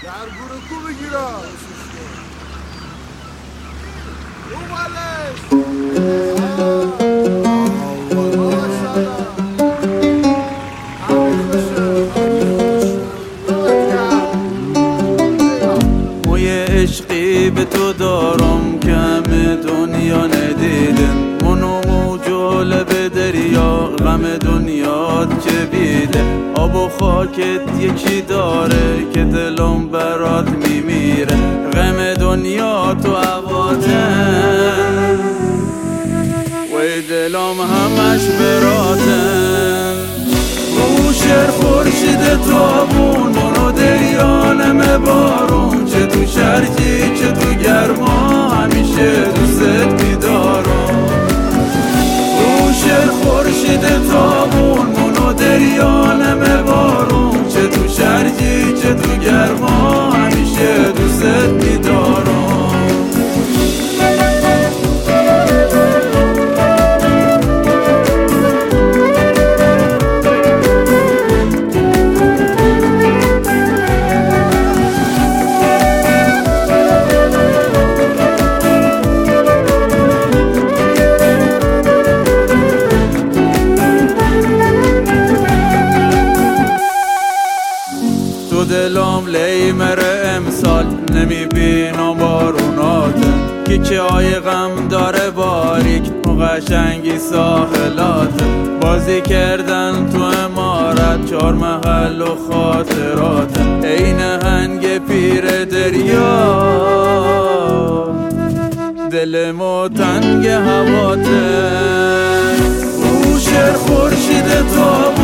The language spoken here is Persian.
درگور کو بگیرم موی عشقی به تو دارم که همه دنیا ندیدن منو جالب دریا غم دنیات که بیده آب و خاکت یکی داره که دلم برات میمیره غم دنیا تو عواتن وی دلم همش براتن رو شر خورشید تابون منو دریا نمه بارون چه تو شرجی چه تو گرما همیشه دوست بیدارم رو شر خورشید تابون منو دریا نمه بارون چه تو شرجی چه تو گرما همیشه دوست بیدارم تو دلم لیمره امسال نمیبینم باروناتن که های غم داره باریک و قشنگی ساحلاتن بازی کردن تو امارت 4 محل و خاطراتن این هنگ پیر دریا دلمو تنگ هواتن او شر خورشید تو